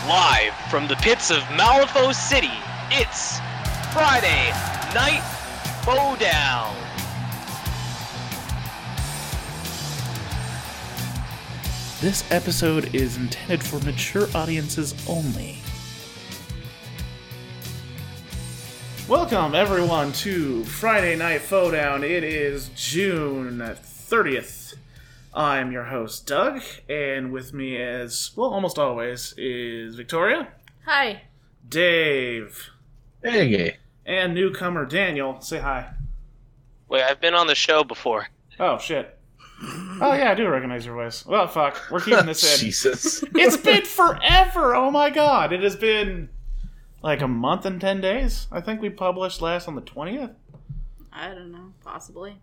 Live from the pits of Malifaux City, it's Friday Night Bowdown. This episode is intended for mature audiences only. Welcome, everyone, to Friday Night Bowdown. It is June 30th. I'm your host, Doug, and with me as, well, almost always, is Victoria. Hi. Dave. Hey. And newcomer Daniel. Say hi. Wait, I've been on the show before. Oh, shit. Oh, yeah, I do recognize your voice. Well, fuck. We're keeping this in. Jesus. It's been forever! Oh my god. It has been like a month and 10 days. I think we published last on the 20th. I don't know. Possibly.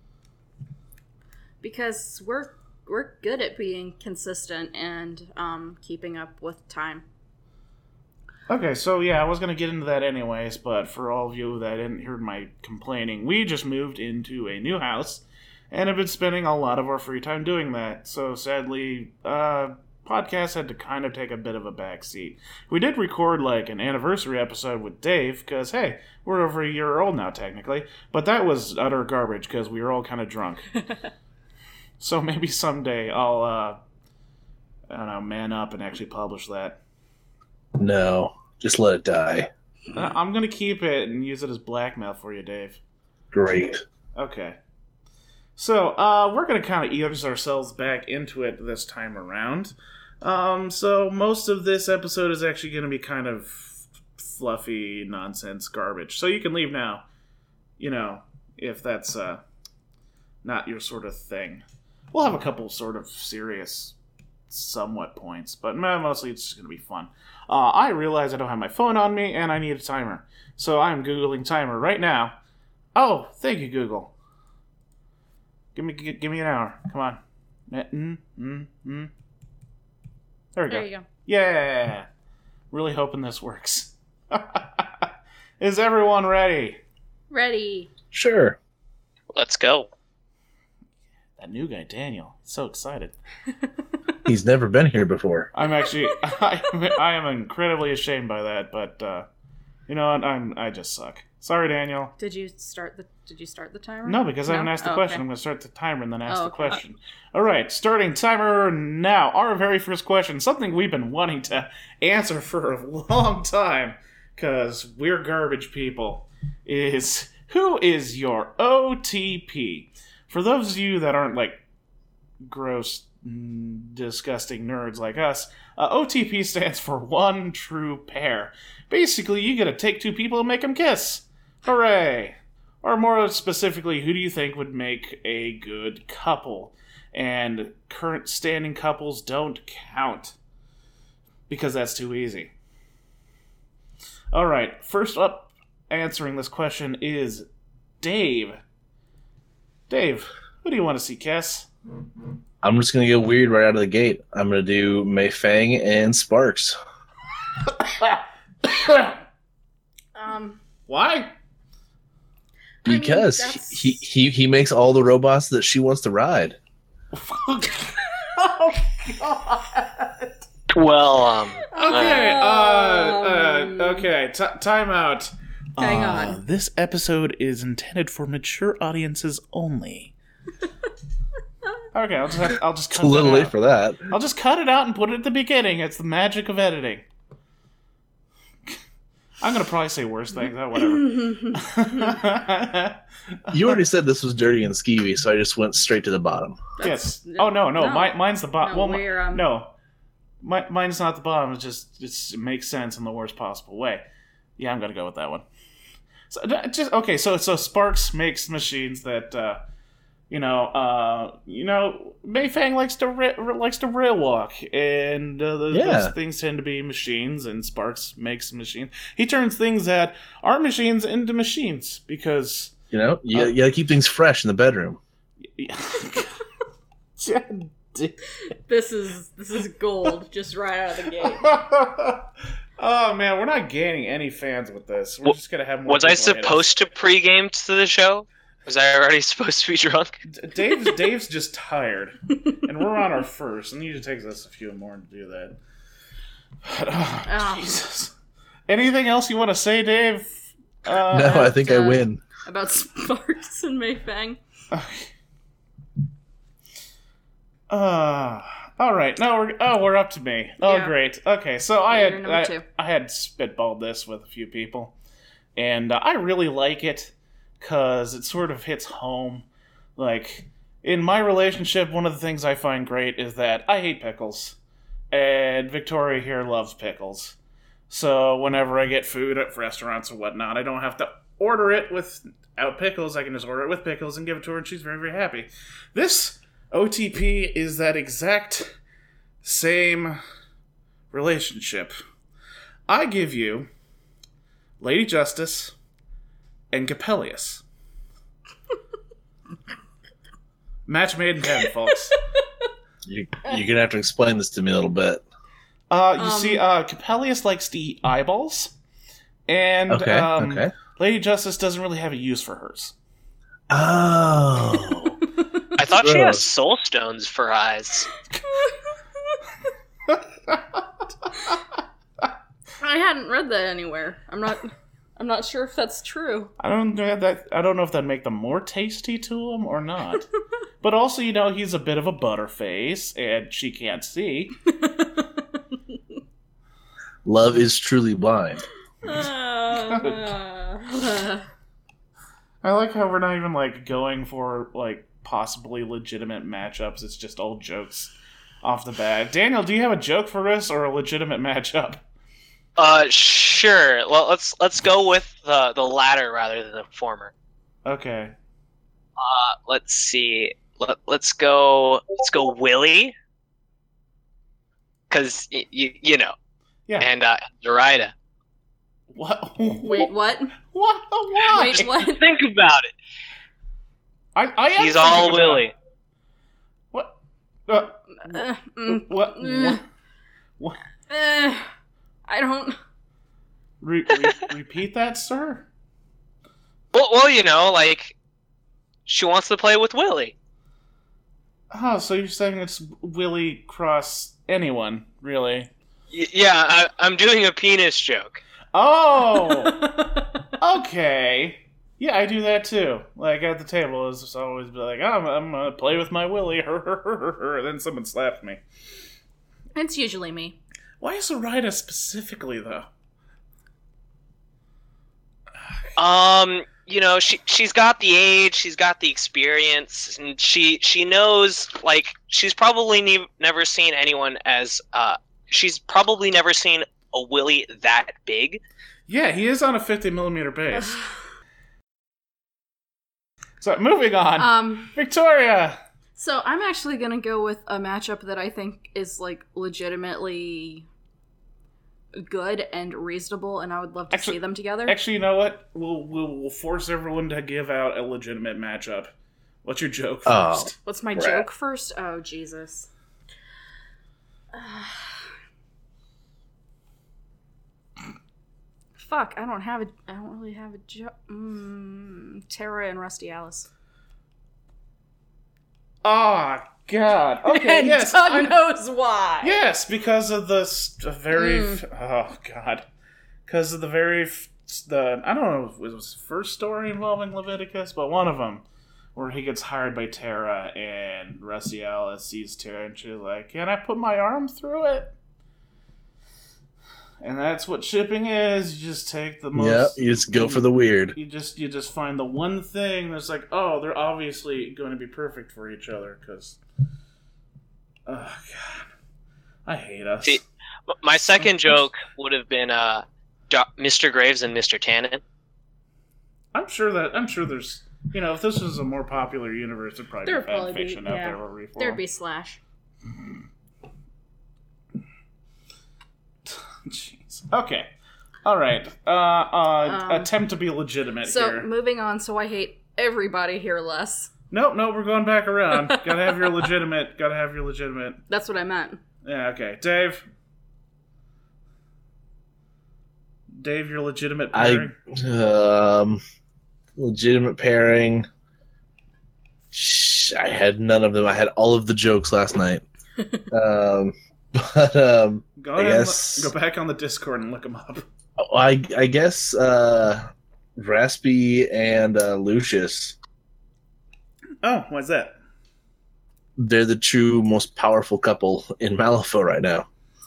Because we're good at being consistent and keeping up with time. Okay, so yeah, I was going to get into that anyways, but for all of you that didn't hear my complaining, we just moved into a new house and have been spending a lot of our free time doing that. So sadly, podcast had to kind of take a bit of a backseat. We did record like an anniversary episode with Dave, because hey, we're over a year old now technically, but that was utter garbage because we were all kind of drunk. So maybe someday I'll, I don't know, man up and actually publish that. No, just let it die. I'm going to keep it and use it as blackmail for you, Dave. Great. Okay. So, we're going to kind of ease ourselves back into it this time around. So most of this episode is actually going to be kind of fluffy nonsense garbage. So you can leave now, you know, if that's not your sort of thing. We'll have a couple sort of serious, somewhat points, but mostly it's just going to be fun. I realize I don't have my phone on me, and I need a timer. So I'm Googling timer right now. Oh, thank you, Google. Give me an hour. Come on. There we go. There you go. Yeah. Really hoping this works. Is everyone ready? Ready. Sure. Let's go. That new guy, Daniel. He's so excited. He's never been here before. I'm actually, I am incredibly ashamed by that, but you know what? I just suck. Sorry, Daniel. Did you start the timer? No, because I haven't asked the question. Okay. I'm going to start the timer and then ask the Okay. question. All right, starting timer now. Our very first question, something we've been wanting to answer for a long time, because we're garbage people, is who is your OTP? For those of you that aren't like gross, disgusting nerds like us, OTP stands for one true pair. Basically, you gotta take two people and make them kiss. Hooray! Or more specifically, who do you think would make a good couple? And current standing couples don't count, because that's too easy. Alright, first up answering this question is Dave. Dave, who do you want to see kiss? I'm just going to go weird right out of the gate. I'm going to do Mei Fang and Sparks. Why? Because that's- he makes all the robots that she wants to ride. Oh, God. Well, Okay, time out. Hang on. This episode is intended for mature audiences only. Okay, I'll just It's cut a little that late out. for that. I'll just cut it out and put it at the beginning. It's the magic of editing. I'm gonna probably say worse things. Whatever. You already said this was dirty and skeevy, so I just went straight to the bottom. Yes. Oh no. Mine's the bottom. No, Well, no. Mine's not the bottom. It makes sense in the worst possible way. Yeah, I'm gonna go with that one. So okay. So Sparks makes machines that Mei Fang likes to rail walk, and those things tend to be machines. And Sparks makes machines. He turns things that are machines into machines because You gotta keep things fresh in the bedroom. This is gold, just right out of the gate. Oh man, we're not gaining any fans with this. We're just gonna have more. was I people hate us. supposed to pregame to the show? Was I already supposed to be drunk? Dave's just tired, and we're on our first, and it usually takes us a few more to do that. Oh, Jesus. Anything else you want to say, Dave? No, I think I win. About Sparks and Mei Fang. All right. No, we're up to me. Oh, Yeah. great. Okay, so I You're number two. had spitballed this with a few people, and I really like it because it sort of hits home. Like in my relationship, one of the things I find great is that I hate pickles, and Victoria here loves pickles. So whenever I get food at restaurants or whatnot, I don't have to order it without pickles. I can just order it with pickles and give it to her, and she's very, very happy. This OTP is that exact same relationship. I give you Lady Justice and Capellius. Match made in heaven, folks. You're gonna have to explain this to me a little bit. You see, Capellius likes to eat eyeballs, and Okay. Lady Justice doesn't really have a use for hers. Oh. I thought she has Gross. soul stones for eyes. I hadn't read that anywhere. I'm not sure if that's true. I don't know if that'd make them more tasty to him or not. But also, he's a bit of a butterface, and she can't see. Love is truly blind. I like how we're not even going for possibly legitimate matchups. It's just old jokes off the bat. Daniel, do you have a joke for us or a legitimate matchup? Sure. Well, let's go with the latter rather than the former. Okay. Let's see. Let's go Willie, because you know. Yeah. And Zoraida. What? Wait, what? What? Why? Wait, what? Think about it. I am He's all thinking about Willie. it. What? What? What? I don't. Repeat that, sir? Well, she wants to play with Willie. Oh, so you're saying it's Willie cross anyone, really? Yeah, I'm doing a penis joke. Oh! Okay. Yeah, I do that too. At the table, it's just always be like, I'm gonna play with my Willie. Then someone slaps me. It's usually me. Why Zoraida specifically, though? She's got the age, she's got the experience, and she knows, she's probably never seen anyone as, she's probably never seen a Willie that big. Yeah, he is on a 50mm base. So, moving on. Victoria! So I'm actually gonna go with a matchup that I think is legitimately good and reasonable, and I would love to see them together. Actually, you know what? We'll force everyone to give out a legitimate matchup. What's your joke first? What's my Crap. joke first? Oh, Jesus. Fuck, I don't really have a joke. Terra and Rusty Alice. Oh, God. Okay, And yes. Doug knows why. Yes, because of the oh, God. Because of the I don't know if it was the first story involving Leviticus, but one of them, where he gets hired by Terra, and Rusty Alice sees Terra, and she's like, can I put my arm through it? And that's what shipping is. You just take the most... Yeah, you just go for the weird. You just find the one thing that's like, oh, they're obviously going to be perfect for each other, because... Oh, God. I hate us. See, my second joke would have been Mr. Graves and Mr. Tannen. I'm sure there's... if this was a more popular universe, there'd probably be fan fiction out there already for There'd them. be Slash. Jeez. Okay. All right. Attempt to be legitimate So, here. moving on, so I hate everybody here less. Nope, we're going back around. Gotta have your legitimate. That's what I meant. Yeah, okay. Dave, your legitimate pairing? Legitimate pairing. I had none of them. I had all of the jokes last night. But Go I ahead guess and go back on the Discord and look them up. I guess Raspy and Lucius, Oh, why's that? they're the true most powerful couple in Malifaux right now.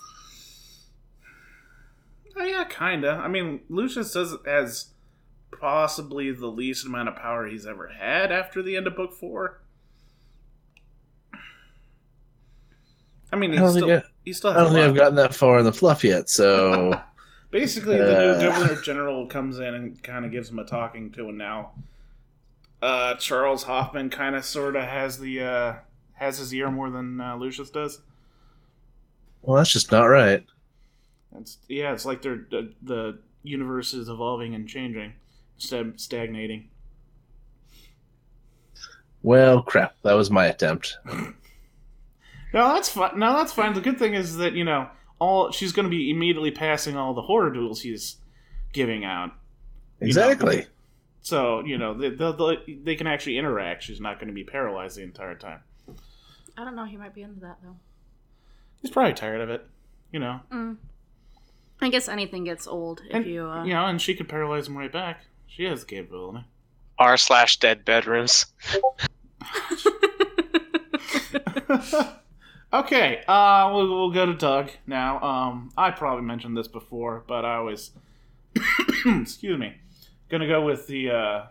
Oh yeah, kinda. I mean, Lucius has possibly the least amount of power he's ever had after the end of book 4. I mean, he still I has don't a think I've lot. gotten that far in the fluff yet, so Basically, the new Governor General comes in and kind of gives him a talking to, and now Charles Hoffman kind of sort of has his ear more than Lucius does. well, that's just not right. It's like the universe is evolving and changing instead of stagnating. Well, crap, that was my attempt. No, that's fine. No, that's fine. The good thing is that she's going to be immediately passing all the horror duels he's giving out. Exactly. So they can actually interact. She's not going to be paralyzed the entire time. I don't know. He might be into that though. He's probably tired of it. I guess anything gets old if you. And she could paralyze him right back. She has the capability. r/dead bedrooms. Okay, we'll go to Doug now. I probably mentioned this before, but I always, excuse me, gonna go with the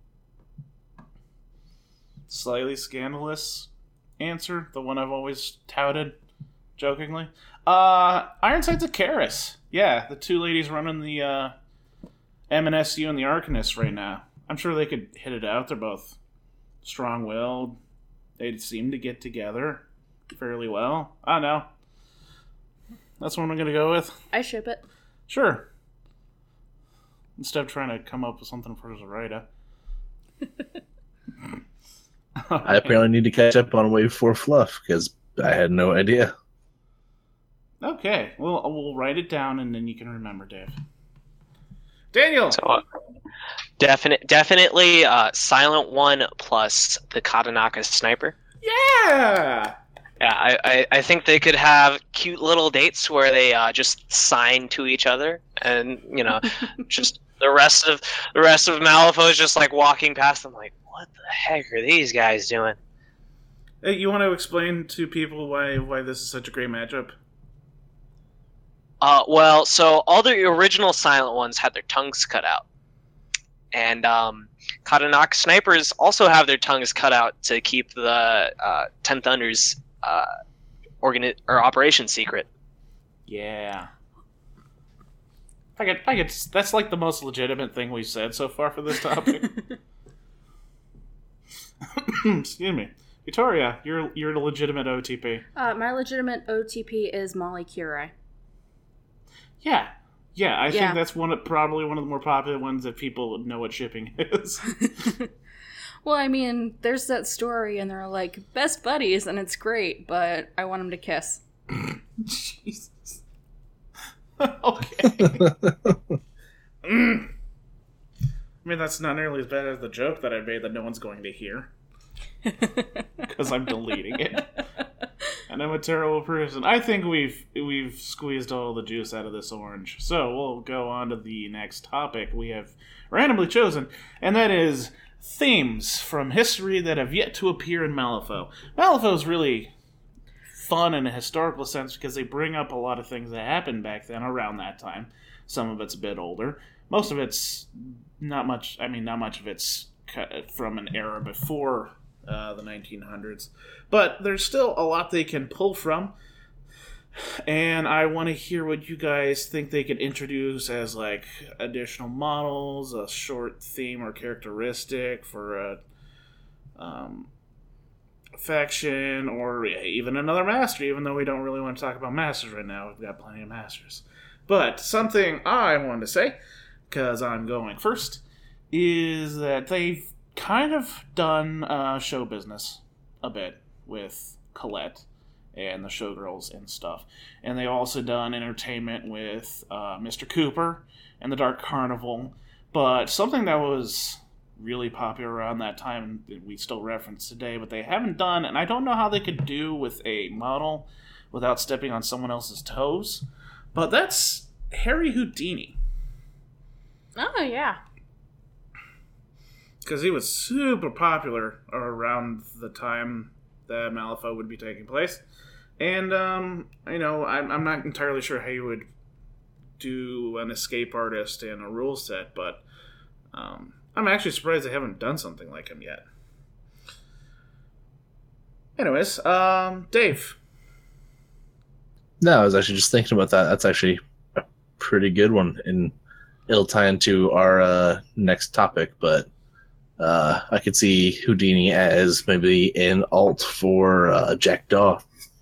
slightly scandalous answer, the one I've always touted, jokingly. Ironsides of Karis. Yeah, the two ladies running the MNSU and the Arcanist right now. I'm sure they could hit it out. They're both strong-willed. They seem to get together fairly well. I don't know. That's what I'm going to go with. I ship it. Sure. Instead of trying to come up with something for Zoraida. I apparently need to catch up on Wave 4 fluff because I had no idea. Okay, well, we'll write it down and then you can remember, Dave. Daniel! So, definitely Silent One plus the Katanaka Sniper. Yeah! Yeah, I think they could have cute little dates where they just sign to each other, and just the rest of Malifaux is just like walking past them, like, what the heck are these guys doing? Hey, you want to explain to people why this is such a great matchup? Well, so all the original Silent Ones had their tongues cut out, and Katanaka Snipers also have their tongues cut out to keep the Ten Thunders operation secret. Yeah. I get. That's like the most legitimate thing we've said so far for this topic. Excuse me, Victoria. You're the legitimate OTP. My legitimate OTP is Molly Curie. Yeah. I think that's probably one of the more popular ones that people know what shipping is. Well, I mean, there's that story, and they're like best buddies, and it's great, but I want them to kiss. Jesus. Okay. I mean, that's not nearly as bad as the joke that I made that no one's going to hear. Because I'm deleting it. And I'm a terrible person. I think we've squeezed all the juice out of this orange. So we'll go on to the next topic we have randomly chosen, and that is themes from history that have yet to appear in Malifaux. Malifaux is really fun in a historical sense because they bring up a lot of things that happened back then around that time. Some of it's a bit older. Most of it's not much. I mean, not much of it's from an era before the 1900s. But there's still a lot they can pull from. And I want to hear what you guys think they could introduce as like additional models, a short theme or characteristic for a faction, or even another master, even though we don't really want to talk about masters right now. We've got plenty of masters. But something I wanted to say, because I'm going first, is that they've kind of done show business a bit with Colette and the Showgirls and stuff. And they've also done entertainment with Mr. Cooper and the Dark Carnival. But something that was really popular around that time that we still reference today, but they haven't done, and I don't know how they could do with a model, without stepping on someone else's toes. But that's Harry Houdini. Oh, yeah. Because he was super popular around the time that Malifaux would be taking place. And, you know, I'm not entirely sure how you would do an escape artist and a rule set, but I'm actually surprised they haven't done something like him yet. Anyways, Dave. No, I was actually just thinking about that. That's actually a pretty good one, and it'll tie into our next topic, but I could see Houdini as maybe an alt for Jackdaw.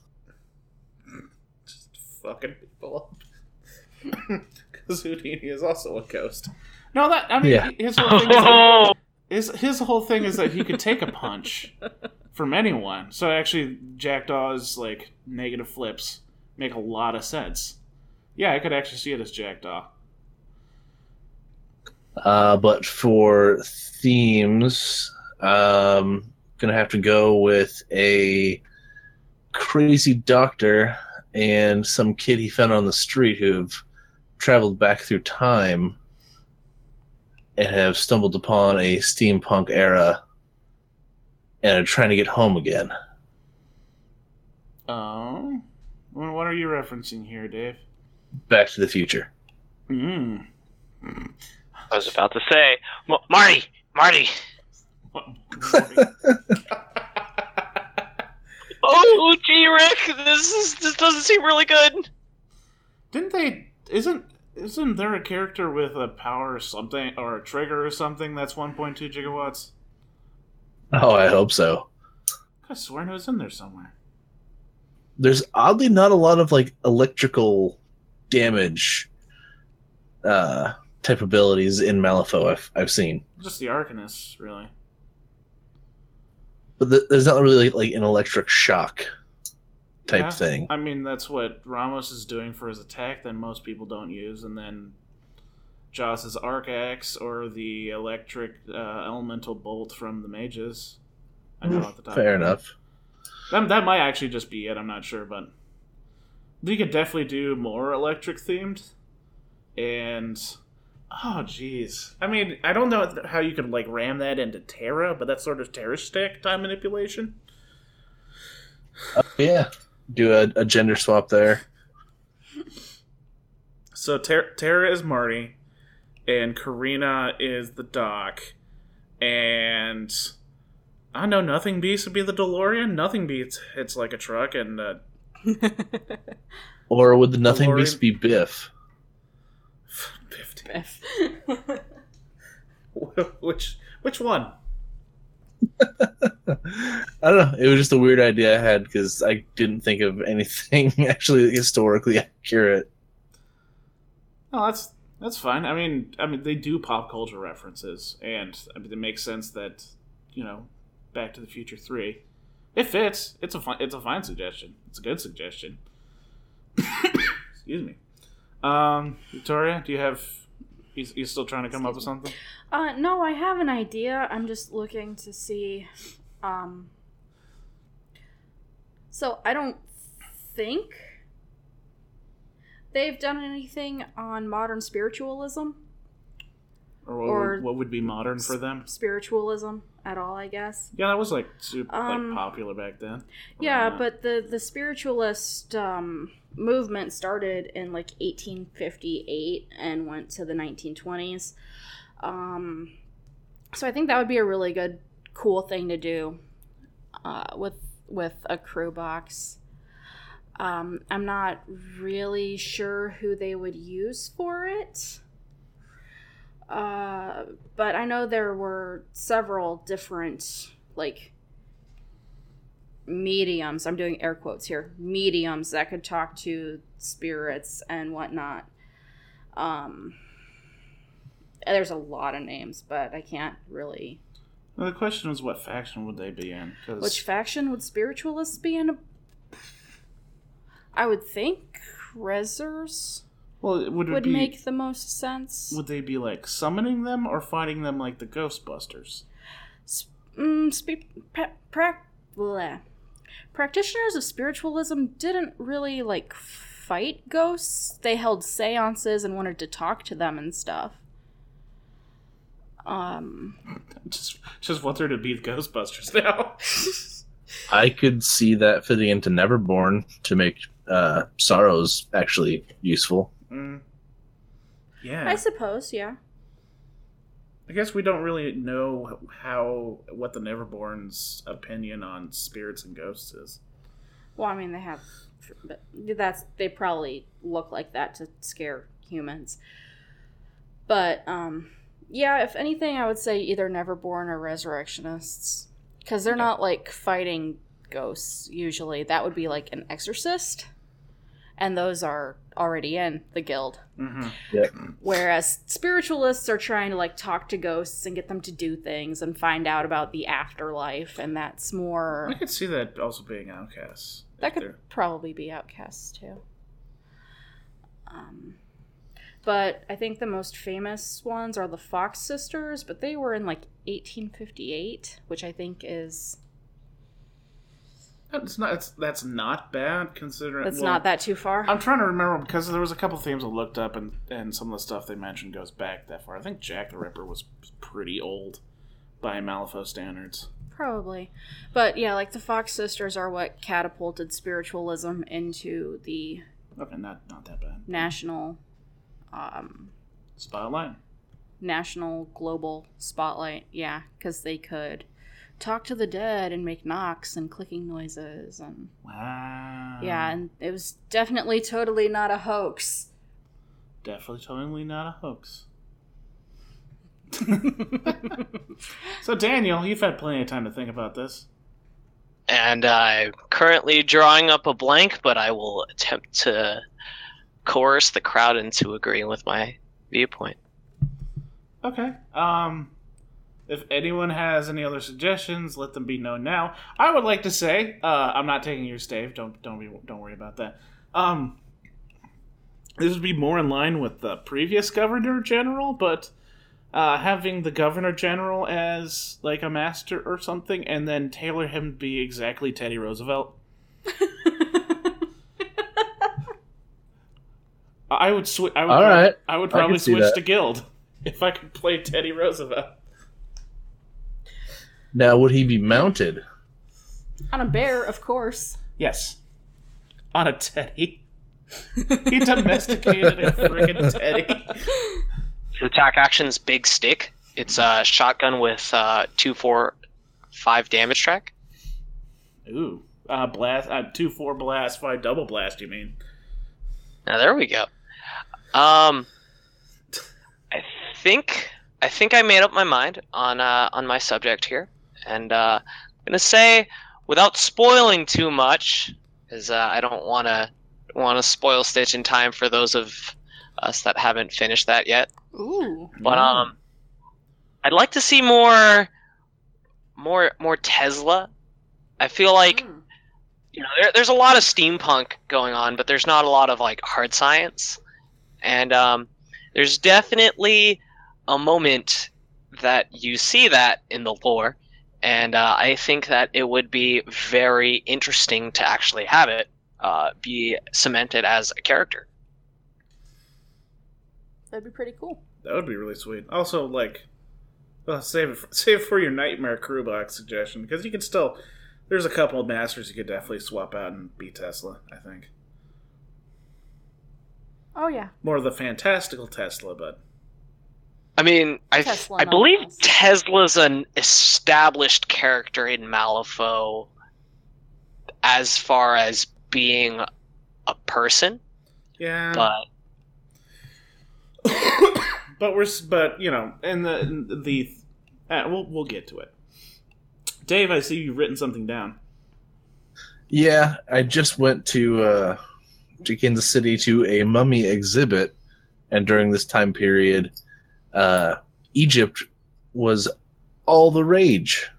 Just fucking people up. Because Houdini is also a ghost. No, that, I mean, Yeah. his whole thing is that he could take a punch from anyone. So actually, Jackdaw's, like, negative flips make a lot of sense. Yeah, I could actually see it as Jackdaw. But for themes, gonna have to go with a crazy doctor and some kid he found on the street who've traveled back through time and have stumbled upon a steampunk era and are trying to get home again. Oh? Well, what are you referencing here, Dave? Back to the Future. Mm. I was about to say, Marty. Oh, gee, Rick, this doesn't seem really good. Didn't they? Isn't there a character with a power or something, or a trigger or something that's 1.2 gigawatts? Oh, I hope so. I swear it was in there somewhere. There's oddly not a lot of like electrical damage type abilities in Malifaux I've seen. Just the Arcanist, really. But there's not really like an electric shock type Yeah, thing. I mean, that's what Ramos is doing for his attack that most people don't use, and then Joss's Arc Axe or the electric elemental bolt from the mages. I know at the top. Fair enough. That might actually just be it. I'm not sure, but you could definitely do more electric themed. And oh, jeez. I mean, I don't know how you could like ram that into Terra, but that's sort of Terra stick time manipulation. Yeah, do a gender swap there. So Terra is Marty, and Karina is the Doc, and I know Nothing Beats would be the DeLorean. Nothing Beats hits like a truck, and Or would the Nothing DeLorean? Beast be Biff? Biff. which one? I don't know. It was just a weird idea I had because I didn't think of anything actually historically accurate. No, that's fine. I mean, they do pop culture references, and I mean, it makes sense that, you know, Back to the Future 3, it fits. It's a fine suggestion. It's a good suggestion. Excuse me. Victoria, do you have? You still trying to come up with something? No, I have an idea. I'm just looking to see. So I don't think they've done anything on modern spiritualism. Or what would be modern for them? Spiritualism at all, I guess. Yeah, that was like super popular back then. Yeah, but the spiritualist movement started in like 1858 and went to the 1920s. So I think that would be a really good, cool thing to do with a crew box. I'm not really sure who they would use for it. But I know there were several different, like, mediums. I'm doing air quotes here. Mediums that could talk to spirits and whatnot. There's a lot of names, but I can't really... Well, the question was, what faction would they be in? 'Cause Which faction would spiritualists be in? I would think Rezzers well, would make the most sense. Would they be, like, summoning them or fighting them Practitioners of spiritualism didn't really, like, fight ghosts. They held seances and wanted to talk to them and stuff. Just want there to be Ghostbusters now. I could see that fitting into Neverborn to make Sorrows actually useful. Yeah. I suppose, yeah. I guess we don't really know what the Neverborn's opinion on spirits and ghosts is. Well, I mean, they have... But they probably look like that to scare humans. But, yeah, if anything, I would say either Neverborn or Resurrectionists. Because they're not, like, fighting ghosts, usually. That would be, like, an exorcist. And those are already in the guild. Mm-hmm. Yep. Whereas spiritualists are trying to, like, talk to ghosts and get them to do things and find out about the afterlife. And that's more... I could see that also being outcasts. That could probably be outcasts, too. But I think the most famous ones are the Fox sisters, but they were in, like, 1858, which I think is... That's not bad, considering... That's not that too far? I'm trying to remember, because there was a couple themes I looked up, and some of the stuff they mentioned goes back that far. I think Jack the Ripper was pretty old by Malifaux standards. Probably. But, yeah, like, the Fox sisters are what catapulted spiritualism into the... Okay, not that bad. National global spotlight, yeah, because they could talk to the dead and make knocks and clicking noises and wow. Yeah, and it was definitely totally not a hoax. Definitely totally not a hoax. So Daniel, you've had plenty of time to think about this. And I'm currently drawing up a blank, but I will attempt to coerce the crowd into agreeing with my viewpoint. Okay. If anyone has any other suggestions, let them be known now. I would like to say, I'm not taking yours, Dave. Don't worry about that. This would be more in line with the previous Governor General, but having the Governor General as like a master or something, and then tailor him to be exactly Teddy Roosevelt. I would probably switch to Guild if I could play Teddy Roosevelt. Now, would he be mounted? On a bear, of course. Yes. On a teddy. He domesticated a friggin' teddy. Attack action's Big Stick. It's a shotgun with 2-4-5 damage track. Ooh. Blast. 2-4 blast, 5 double blast, you mean? Now, there we go. I think I made up my mind on my subject here, and I'm gonna say, without spoiling too much, because I don't want to spoil Stitch in time for those of us that haven't finished that yet. Ooh. But I'd like to see more Tesla. I feel like there's a lot of steampunk going on, but there's not a lot of like hard science. And there's definitely a moment that you see that in the lore, and I think that it would be very interesting to actually have it be cemented as a character. That'd be pretty cool. That would be really sweet. Also, like, save it for your Nightmare Crew box suggestion, because you can still... There's a couple of masters you could definitely swap out and be Tesla, I think. Oh, yeah. More of the fantastical Tesla, but... I mean, I believe novels. Tesla's an established character in Malifaux as far as being a person. Yeah. But but you know, and we'll get to it. Dave, I see you've written something down. Yeah, I just went to Kansas City to a mummy exhibit, and during this time period, Egypt was all the rage.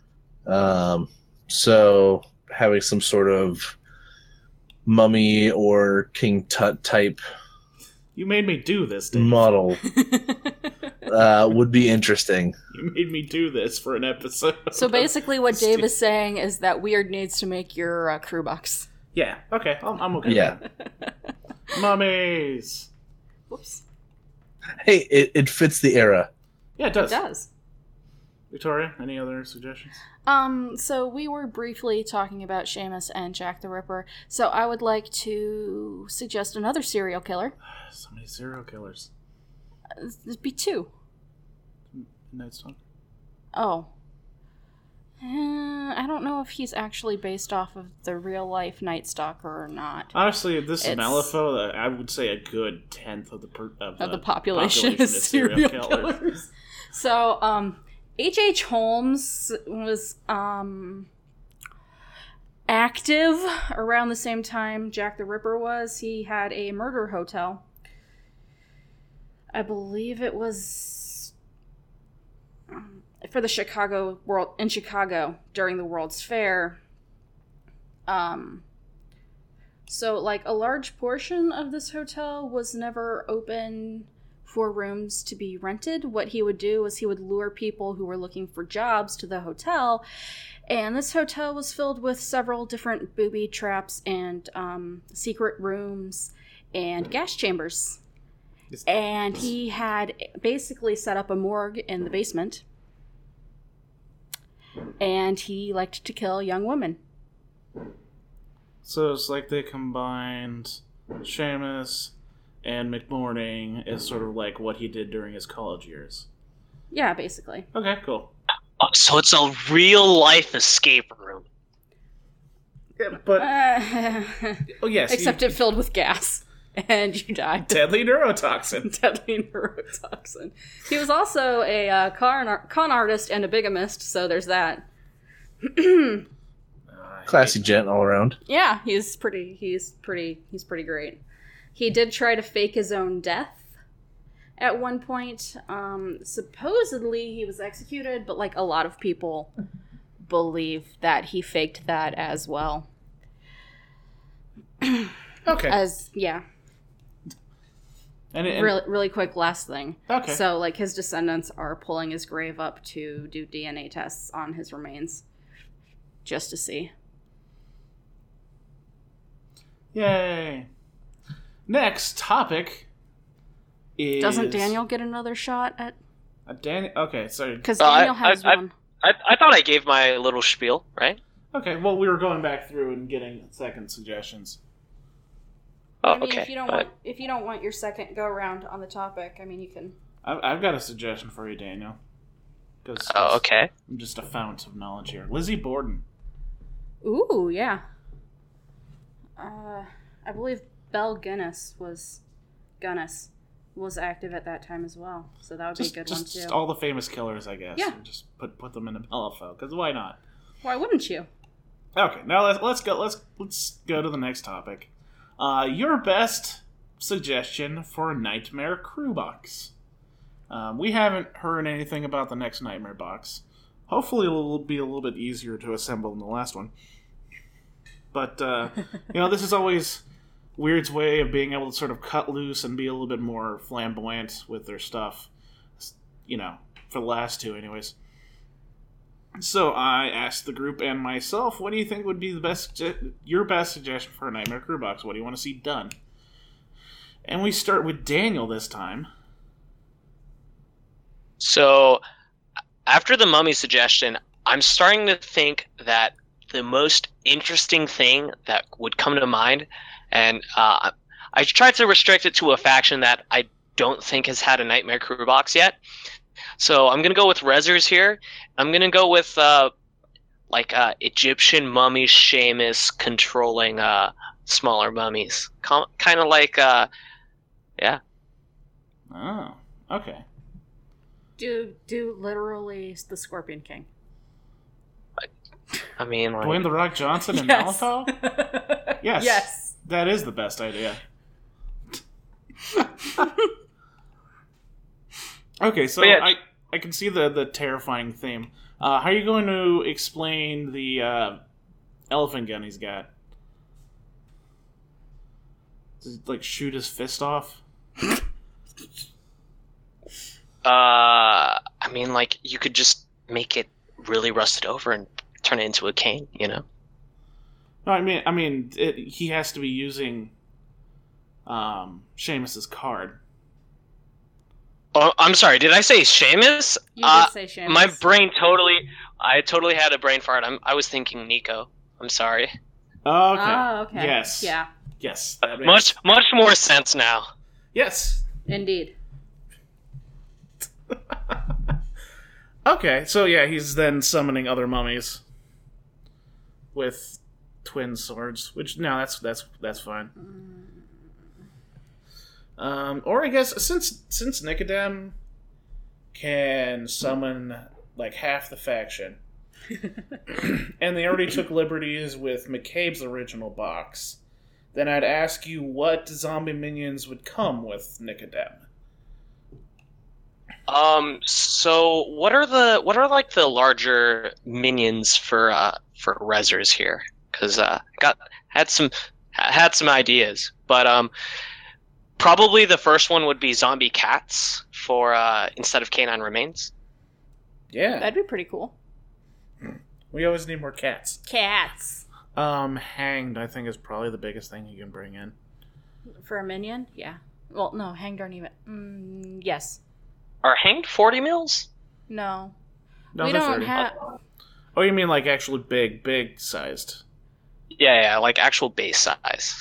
So having some sort of mummy or King Tut type You made me do this, Dave. model would be interesting. You made me do this for an episode. So basically, what Dave is saying is that Weird needs to make your crew box. Yeah. Okay. I'm okay. Yeah. With that. Mummies. Whoops. Hey, it fits the era. Yeah, it does. It does. Victoria, any other suggestions? So we were briefly talking about Seamus and Jack the Ripper. So I would like to suggest another serial killer. So many serial killers. There'd be two. Night Stalker. Oh. I don't know if he's actually based off of the real life Night Stalker or not. Honestly, if this is Malifaux, I would say a good 10th of the population is serial killers. So, H.H. Holmes was active around the same time Jack the Ripper was. He had a murder hotel. I believe it was for the Chicago during the World's Fair. So like a large portion of this hotel was never open for rooms to be rented. What he would do is he would lure people who were looking for jobs to the hotel, and this hotel was filled with several different booby traps and secret rooms and gas chambers. And he had basically set up a morgue in the basement, and he liked to kill young women. So it's like they combined Seamus and McMorning is sort of like what he did during his college years. Yeah, basically. Okay, cool. So it's a real-life escape room. Yeah, but... oh, yes. Except it filled with gas. And you died. Deadly neurotoxin. Deadly neurotoxin. He was also a con artist and a bigamist, so there's that. Classy gent all around. Yeah, he's pretty great. He did try to fake his own death at one point. Supposedly he was executed, but like a lot of people believe that he faked that as well. Okay. Really quick last thing. Okay. So like his descendants are pulling his grave up to do DNA tests on his remains, just to see. Yay. Next topic is... Doesn't Daniel get another shot at... Okay, sorry. Because Daniel has one. I thought I gave my little spiel, right? Okay, well, we were going back through and getting second suggestions. Oh, I mean, okay. if you don't want your second go around on the topic, I mean, you can... I've got a suggestion for you, Daniel. Oh, okay. I'm just a fount of knowledge here. Lizzie Borden. Ooh, yeah. I believe Belle Gunness was active at that time as well, so that would be a good one too. Just all the famous killers, I guess. Yeah. Just put them in a Malifaux, because why not? Why wouldn't you? Okay, now let's go to the next topic. Your best suggestion for a Nightmare Crew Box. We haven't heard anything about the next Nightmare Box. Hopefully it'll be a little bit easier to assemble than the last one. But, this is always Weird's way of being able to sort of cut loose and be a little bit more flamboyant with their stuff. For the last two anyways. So I asked the group and myself, what do you think would be your best suggestion for a Nightmare Crew Box? What do you want to see done? And we start with Daniel this time. So, after the mummy suggestion, I'm starting to think that the most interesting thing that would come to mind, and I tried to restrict it to a faction that I don't think has had a Nightmare Crew Box yet. So I'm going to go with Rezzers here. I'm going to go with Egyptian mummy Seamus controlling smaller mummies. Kind of like, yeah. Oh, okay. Do literally the Scorpion King. I mean, like... Dwayne The Rock Johnson and Yes. Malifaux? Yes. Yes. That is the best idea. Okay, so yeah. I can see the terrifying theme. How are you going to explain the elephant gun he's got? Does he, shoot his fist off? I mean, like, you could just make it really rusted over and turn it into a cane, you know? No, he has to be using Seamus's card. Oh, I'm sorry. Did I say Seamus? You did say Seamus. My brain I totally had a brain fart. I was thinking Nico. I'm sorry. Oh, okay. Oh, okay. Yes. Yeah. Yes. Much more sense now. Yes. Indeed. Okay, so yeah, he's then summoning other mummies with twin swords, which no, that's fine. Or I guess since Nicodem can summon like half the faction, and they already took liberties with McCabe's original box, then I'd ask you what zombie minions would come with Nicodem. So what are like the larger minions for Rezzers here? Because had some ideas, but probably the first one would be zombie cats for instead of canine remains. Yeah, That'd be pretty cool. we always need more cats. Cats. Hanged, I think, is probably the biggest thing you can bring in. For a minion? Yeah. Well, no, hanged aren't even... yes. Are hanged 40 mils? No. No, We they're don't 30. have... Oh, you mean like actually big sized? Yeah, like actual base size.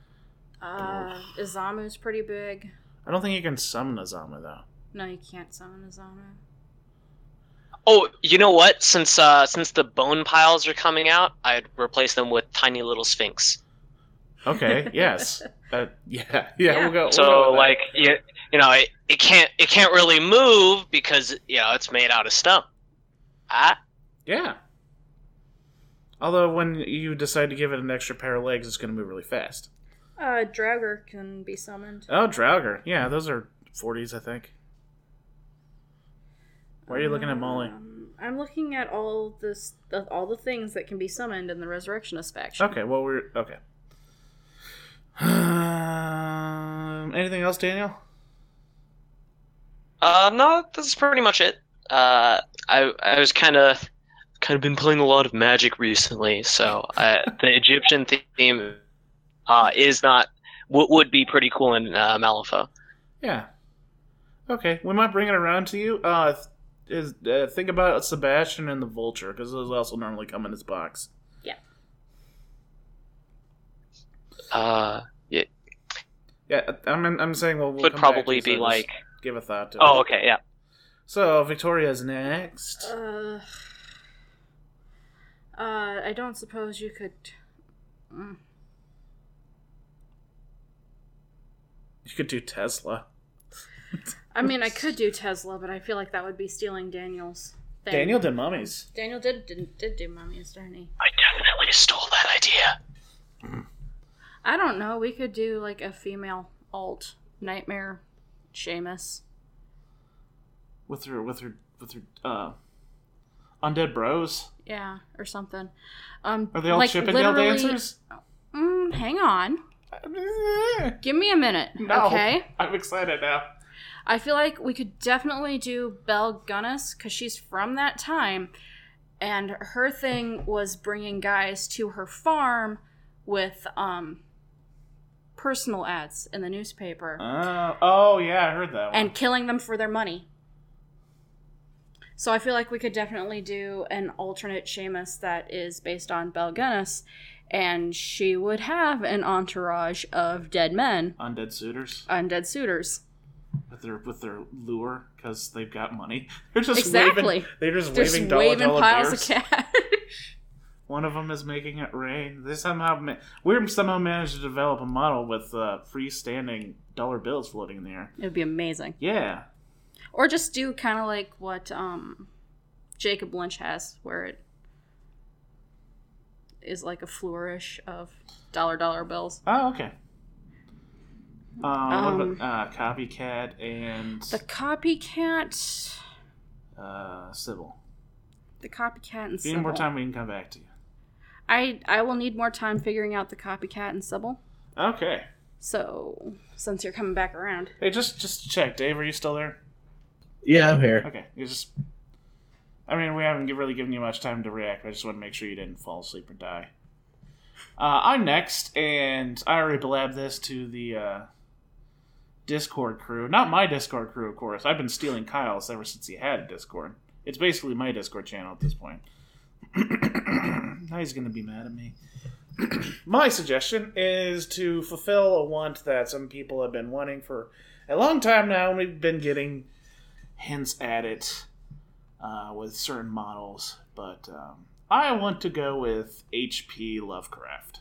Izamu's pretty big. I don't think you can summon a Zama though. No, you can't summon Izamu. Oh, you know what? Since the bone piles are coming out, I'd replace them with tiny little sphinx. Okay. Yes. Yeah. We'll go. So we'll go with like you know it can't really move because it's made out of stone. that. Yeah. Although when you decide to give it an extra pair of legs, it's going to move really fast. Draugr can be summoned. Oh, Draugr. Yeah, those are 40s, I think. Why are you looking at Molly? I'm looking at all the things that can be summoned in the Resurrectionist faction. Okay. Well, okay. Anything else, Daniel? No, that's pretty much it. I was kind of been playing a lot of Magic recently, so the Egyptian theme is not would be pretty cool in Malifaux. Yeah. Okay, we might bring it around to you. Think about Sebastian and the Vulture, because those also normally come in his box. Yeah. Yeah. Yeah, I'm saying we'll Would come probably back to you, be so like. just give a thought to it. Oh, okay, yeah. So Victoria's next. I don't suppose you could. You could do Tesla. I mean, I could do Tesla, but I feel like that would be stealing Daniel's thing. Daniel did mummies. Daniel did do mummies, didn't he? I definitely stole that idea. I don't know. We could do like a female alt Nightmare Seamus. With her undead bros. Yeah, or something. Are they all like Chippendale literally- dancers? Hang on. Give me a minute, No, okay? I'm excited now. I feel like we could definitely do Belle Gunness, because she's from that time, and her thing was bringing guys to her farm with personal ads in the newspaper Oh yeah, I heard that one. and killing them for their money. So I feel like we could definitely do an alternate Seamus that is based on Belle Gunness, and she would have an entourage of dead men, undead suitors undead suitors. with their lure because they've got money. They're just Exactly. waving. They're just Just waving waving dollar piles bills. of cash. One of them is making it rain. They somehow managed to develop a model with freestanding dollar bills floating in the air. It would be amazing. Yeah. Or just do kind of like what Jacob Lynch has, where it is like a flourish of dollar bills. Oh, okay. What about Copycat and The Copycat. Sybil? The Copycat and If you need Sybil. more time, we can come back to you. I will need more time figuring out the Copycat and Sybil. Okay. So, since you're coming back around. Hey, just check. Dave, are you still there? Yeah, I'm here. Okay, you just. I mean, we haven't really given you much time to react. I just want to make sure you didn't fall asleep or die. I'm next, and I already blabbed this to the Discord crew. Not my Discord crew, of course. I've been stealing Kyle's ever since he had a Discord. It's basically my Discord channel at this point. Now he's going to be mad at me. My suggestion is to fulfill a want that some people have been wanting for a long time now, and we've been getting hints at it with certain models. But I want to go with H.P. Lovecraft.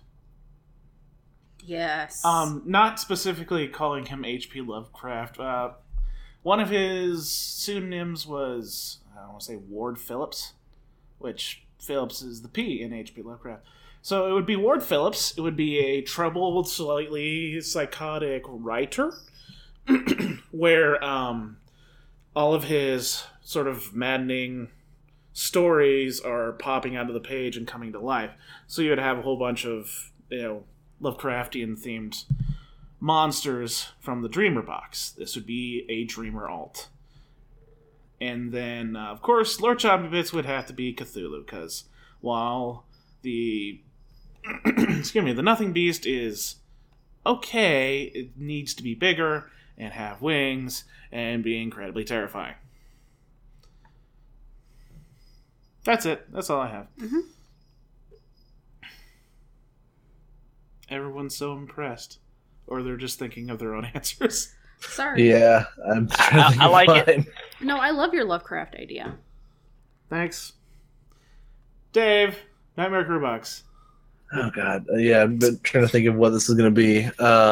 Yes. Not specifically calling him H.P. Lovecraft. One of his pseudonyms was, I want to say, Ward Phillips, which Phillips is the P in H.P. Lovecraft. So it would be Ward Phillips. It would be a troubled, slightly psychotic writer, where all of his sort of maddening stories are popping out of the page and coming to life. So you would have a whole bunch of, Lovecraftian-themed monsters from the Dreamer box. This would be a Dreamer alt. And then, of course, Lord Choppy Bits would have to be Cthulhu, because while the the Nothing Beast is okay, it needs to be bigger and have wings and be incredibly terrifying. That's it. That's all I have. Mm-hmm. Everyone's so impressed. Or they're just thinking of their own answers. Sorry. Yeah, I'm trying to think I of like it. mine. No, I love your Lovecraft idea. Thanks. Dave, Nightmare Crew Box. Oh god, yeah, I've been trying to think of what this is going to be.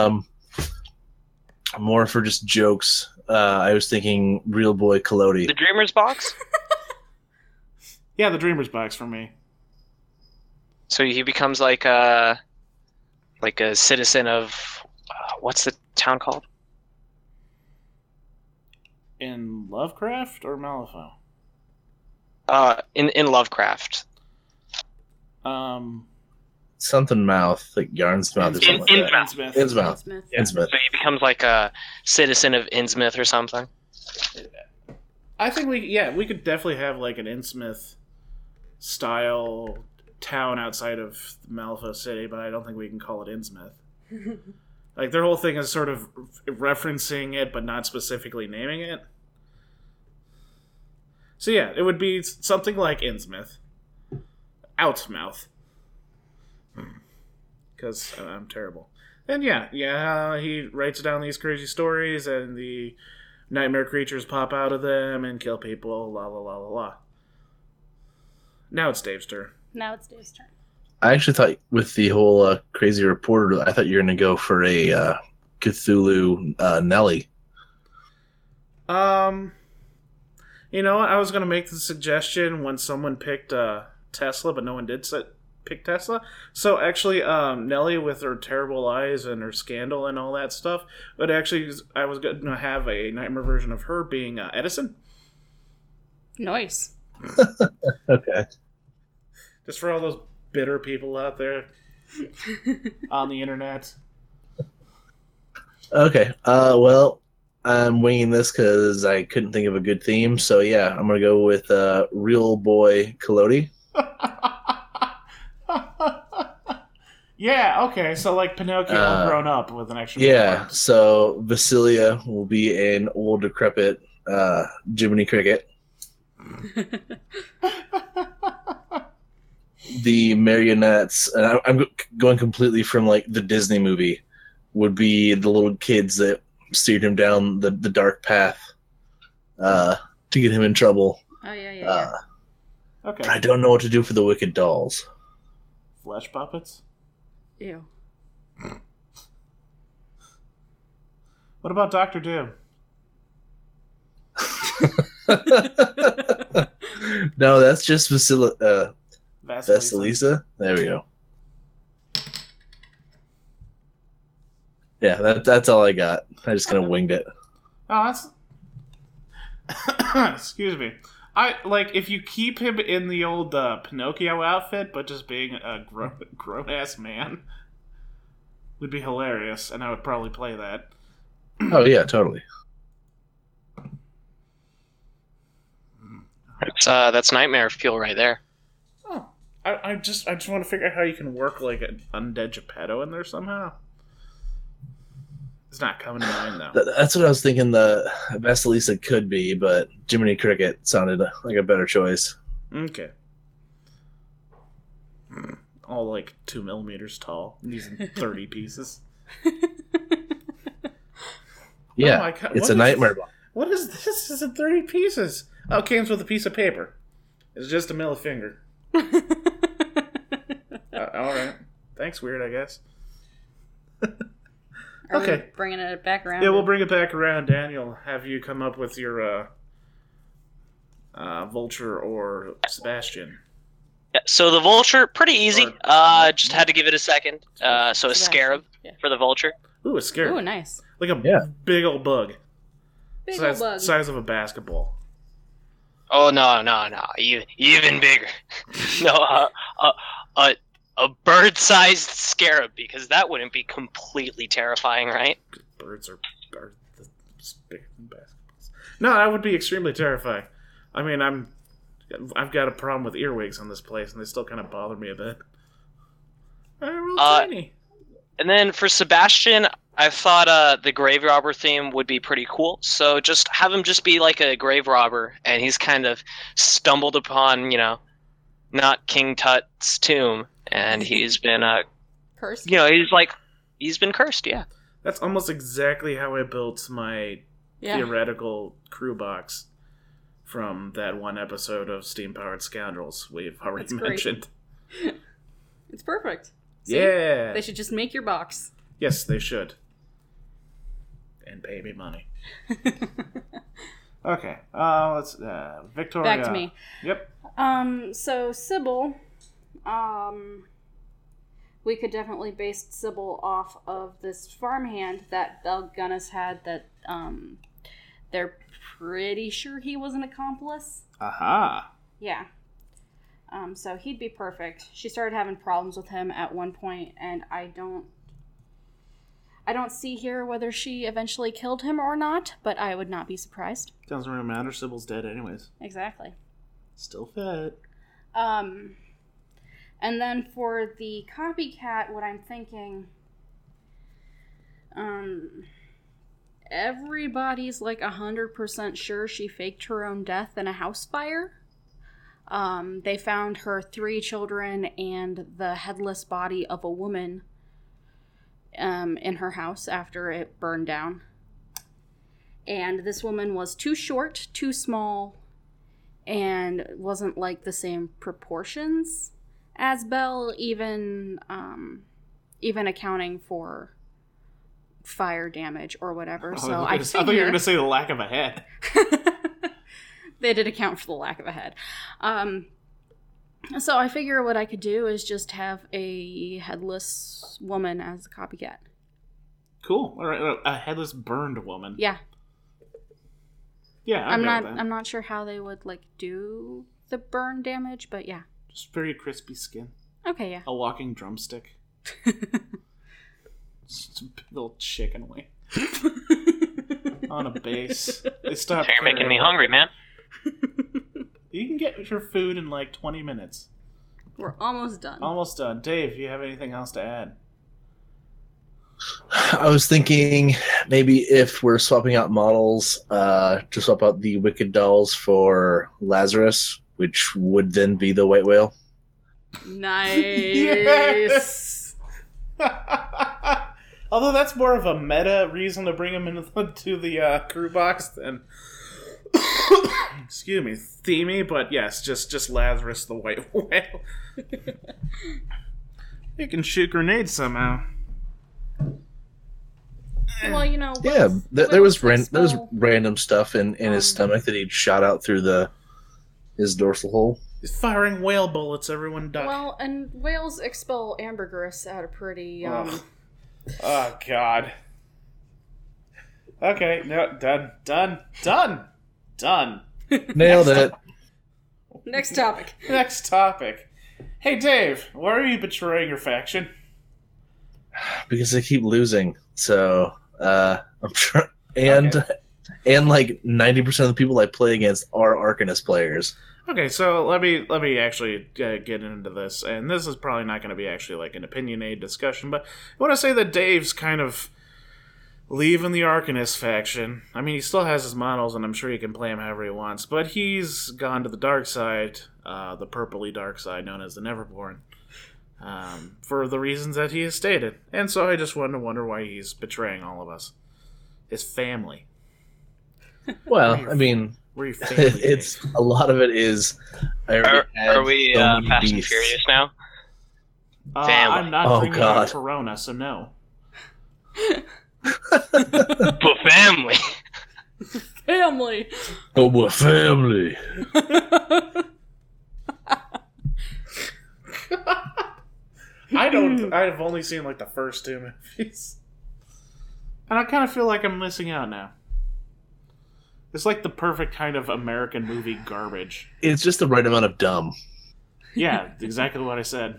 More for just jokes. I was thinking Real Boy Collodi. The Dreamer's Box? Yeah, the Dreamer's Box for me. So he becomes like a citizen of what's the town called? In Lovecraft or Malifaux? In Lovecraft. Something mouth, like Yarn's mouth or something like that. Innsmouth. Innsmouth. Smith. Yeah. Innsmouth. So he becomes like a citizen of Innsmouth or something. I think we could definitely have like an Innsmouth style town outside of Malifaux City, but I don't think we can call it Innsmouth. Like their whole thing is sort of referencing it, but not specifically naming it. So yeah, it would be something like Innsmouth. Outmouth. Because I'm terrible. And yeah, he writes down these crazy stories, and the nightmare creatures pop out of them and kill people, la la la la la. Now it's Dave's turn. Now it's Dave's turn. I actually thought with the whole crazy reporter, I thought you were going to go for a Cthulhu Nelly. You know what? I was going to make the suggestion when someone picked Tesla, but no one did pick Tesla. So actually, Nelly with her terrible eyes and her scandal and all that stuff, but actually, I was going to have a nightmare version of her being Edison. Nice. Okay. Just for all those bitter people out there on the internet. Okay. Well, I'm winging this because I couldn't think of a good theme. So yeah, I'm gonna go with Real Boy Collodi. Yeah. Okay. So like Pinocchio grown up with an extra. Yeah. arms. So Vasilia will be an old decrepit Jiminy Cricket. The marionettes, and I'm going completely from like the Disney movie, would be the little kids that steered him down the dark path to get him in trouble. Oh, yeah. Okay. But I don't know what to do for the wicked dolls. Flesh puppets. Ew. What about Doctor Doom? No, that's just Vasilisa. Vasilisa. There we go. Yeah, that's all I got. I just kind of winged it. Oh, that's. Excuse me. I like if you keep him in the old Pinocchio outfit, but just being a grown ass man, would be hilarious, and I would probably play that. Oh yeah, totally. That's nightmare fuel right there. Oh, I just want to figure out how you can work like an undead Geppetto in there somehow. It's not coming to mind though. That's what I was thinking. The Vasilisa could be, but Jiminy Cricket sounded like a better choice. Okay. All like 2 millimeters tall, using 30 pieces. Yeah, Oh my God, it's a nightmare. What is this? This is in 30 pieces. Oh, it came with a piece of paper. It's just a middle finger. All right. Thanks, weird, I guess. Are Okay. we bringing it back around? Yeah, we'll bring it back around. Daniel, have you come up with your Vulture or Sebastian? Yeah, so the vulture, pretty easy. Or- Just had to give it a second. So a Sebastian. scarab Yeah. for the vulture. Ooh, it's scary. Ooh, nice. Like a Yeah. big old bug. Big old bug. Size of a basketball. Oh no, even bigger. No, a bird-sized scarab, because that wouldn't be completely terrifying, right? Birds are bigger than basketballs. No, that would be extremely terrifying. I mean, I've got a problem with earwigs on this place, and they still kind of bother me a bit. They're real tiny. And then for Sebastian, I thought the grave robber theme would be pretty cool. So just have him just be like a grave robber, and he's kind of stumbled upon, not King Tut's tomb, and he's been Cursed. he's been cursed. Yeah. That's almost exactly how I built my Yeah. theoretical crew box from that one episode of Steam Powered Scoundrels we've already That's great. mentioned. It's perfect. See? Yeah. They should just make your box. Yes, they should. And pay me money. Okay. Let's Victoria. Back to me. Yep. So Sybil, we could definitely base Sybil off of this farmhand that Belgunnis had that, they're pretty sure he was an accomplice. Aha. Yeah. So he'd be perfect. She started having problems with him at one point, and I don't see here whether she eventually killed him or not, but I would not be surprised. Doesn't really matter. Sybil's dead anyways. Exactly. Still fit. And then for the copycat, what I'm thinking, everybody's like 100% sure she faked her own death in a house fire. They found her 3 children and the headless body of a woman in her house after it burned down. And this woman was too short, too small, and wasn't like the same proportions as Belle, even accounting for fire damage or whatever. So I thought you were going to say the lack of a head. They did account for the lack of a head. So I figure what I could do is just have a headless woman as a copycat. Cool. All right, a headless burned woman. Yeah. Yeah, I'm not sure how they would like do the burn damage, but yeah. Just very crispy skin. Okay, yeah. A walking drumstick. Just a big old chicken wing. On a base. They stopped. You're making me hungry, man. You can get your food in like 20 minutes. We're almost done. Almost done. Dave, you have anything else to add? I was thinking maybe if we're swapping out models, to swap out the Wicked Dolls for Lazarus, which would then be the White Whale. Nice. Yes! Although that's more of a meta reason to bring him into the crew box than excuse me, themey, but yes, just Lazarus the White Whale. He can shoot grenades somehow. Well, you know. Yeah, there was Will random stuff in his stomach that he'd shot out through his dorsal hole. He's firing whale bullets, everyone duck. Well, and whales expel ambergris at a pretty Oh, God. Okay, no, done. Nailed it. Next topic. Next topic. Hey, Dave, why are you betraying your faction? Because they keep losing. So I'm and like 90% of the people I play against are Arcanist players. Okay, so let me actually get into this, and this is probably not going to be actually like an opinionated discussion, but I want to say that Dave's kind of leaving the Arcanist faction. I mean, he still has his models, and I'm sure he can play them however he wants, but he's gone to the dark side, the purpley dark side known as the Neverborn, for the reasons that he has stated. And so I just wonder why he's betraying all of us, his family. Well, I mean, Where your family it's a lot of it is. Are we Fast and Furious now? Family. I'm not drinking God. Corona, so no. But family. Family. Oh, what family? I've only seen like the first two movies, and I kind of feel like I'm missing out now. It's like the perfect kind of American movie garbage. It's just the right amount of dumb. Yeah, exactly what I said.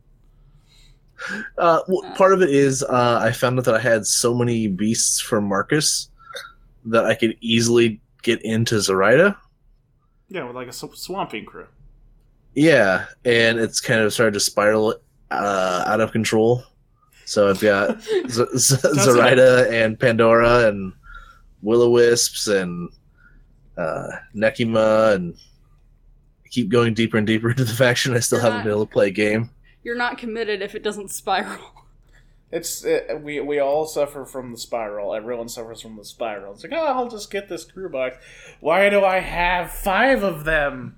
Part of it is I found out that I had so many beasts from Marcus that I could easily get into Zoraida. Yeah, with like a swamping crew. Yeah, and it's kind of started to spiral out of control. So I've got Zoraida and Pandora and Will-O-Wisps and Nekima, and keep going deeper and deeper into the faction. I still haven't been able to play a game. You're not committed if it doesn't spiral. We all suffer from the spiral. Everyone suffers from the spiral. It's like, oh, I'll just get this crew box. Why do I have 5 of them?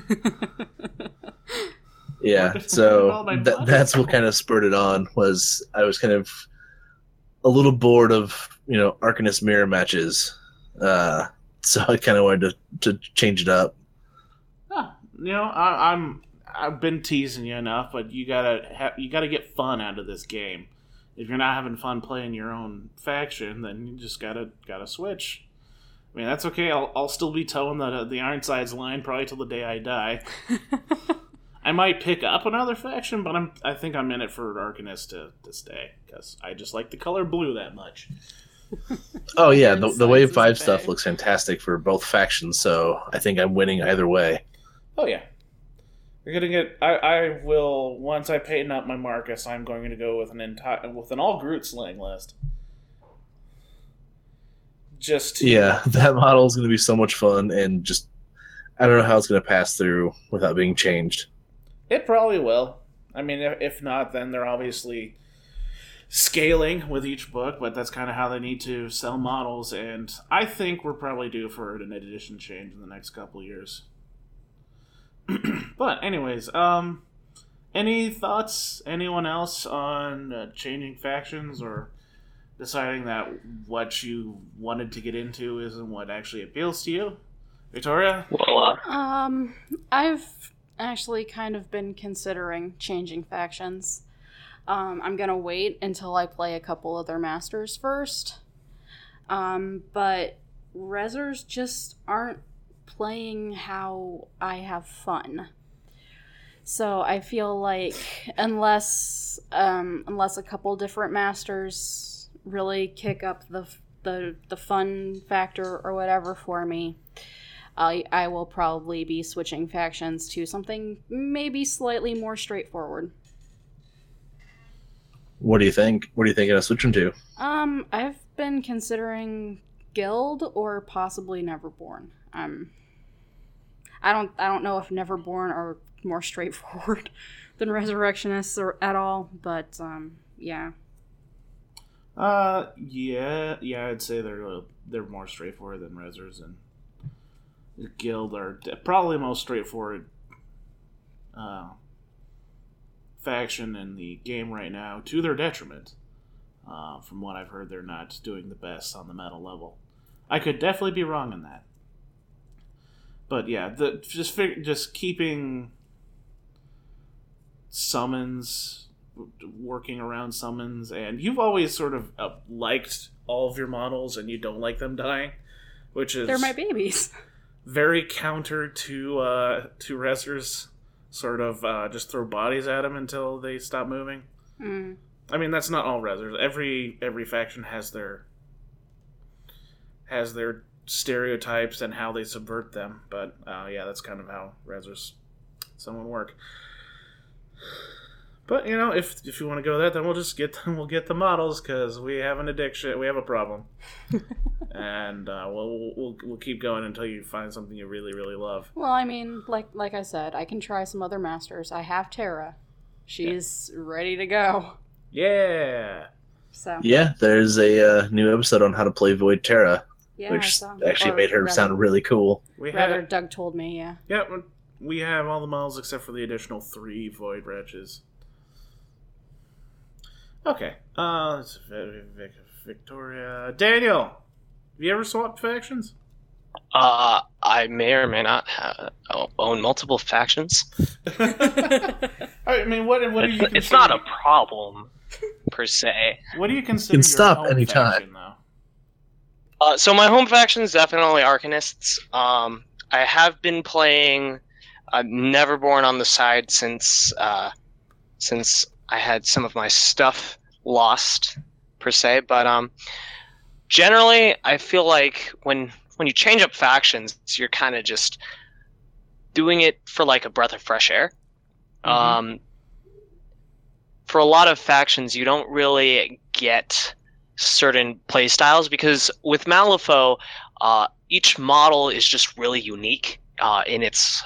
Yeah, so that's what kind of spurred it on. Was I was kind of a little bored of Arcanist mirror matches, so I kind of wanted to change it up. I've been teasing you enough, but you gotta get fun out of this game. If you're not having fun playing your own faction, then you just gotta switch. I mean, that's okay. I'll still be towing the Ironsides line probably till the day I die. I might pick up another faction, but I think I'm in it for Arcanist to stay because I just like the color blue that much. Oh yeah, the Wave 5 stuff looks fantastic for both factions, so I think I'm winning either way. Oh yeah. You're gonna get. I will once I patent up my Marcus. I'm going to go with an all Groot sling list. That model is going to be so much fun, and just I don't know how it's going to pass through without being changed. It probably will. I mean, if not, then they're obviously scaling with each book, but that's kind of how they need to sell models. And I think we're probably due for an edition change in the next couple of years. But anyways, any thoughts, anyone else on changing factions or deciding that what you wanted to get into isn't what actually appeals to you? Victoria? Well, I've actually kind of been considering changing factions. I'm gonna wait until I play a couple of their masters first. But Rezzers just aren't playing how I have fun. So I feel like unless a couple different masters really kick up the fun factor or whatever for me, I will probably be switching factions to something maybe slightly more straightforward. What do you think? What are you thinking of switching to? I've been considering Guild or possibly Neverborn. I don't know if Neverborn are more straightforward than Resurrectionists or at all, but yeah. Yeah, I'd say they're more straightforward than Rezzers, and Guild are probably the most straightforward faction in the game right now, to their detriment. From what I've heard, they're not doing the best on the meta level. I could definitely be wrong in that. But yeah, just keeping summons, working around summons, and you've always sort of liked all of your models, and you don't like them dying, which is they're my babies. Very counter to Rezzers. Sort of just throw bodies at them until they stop moving. Mm. I mean, that's not all Rezzers. Every faction has their stereotypes and how they subvert them. But yeah, that's kind of how Rezzers someone work. But you know, if you want to go that, then we'll get the models because we have an addiction, we have a problem, and we'll keep going until you find something you really really love. Well, I mean, like I said, I can try some other masters. I have Terra. She's ready to go. Yeah. So Yeah, there's a new episode on how to play Void Terra, yeah, which actually made her sound really cool. Doug told me, yeah. Yeah, we have all the models except for the additional 3 Void Wretches. Okay. Victoria. Daniel! Have you ever swapped factions? I may or may not own multiple factions. I mean, what do you consider... It's not a problem, per se. What do you consider You can stop your home anytime. faction, though? So my home faction is definitely Arcanists. I have been playing Neverborn on the side since I had some of my stuff lost, per se. But generally, I feel like when you change up factions, you're kind of just doing it for like a breath of fresh air. Mm-hmm. For a lot of factions, you don't really get certain play styles because with Malifaux, each model is just really unique in its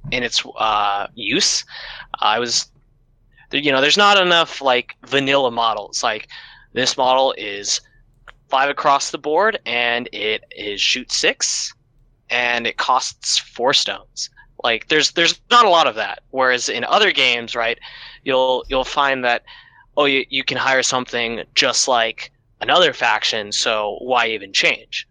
use. There's not enough like vanilla models. Like this model is 5 across the board, and it is shoot 6, and it costs 4 stones. Like there's not a lot of that. Whereas in other games, right, you'll find that you can hire something just like another faction, so why even change?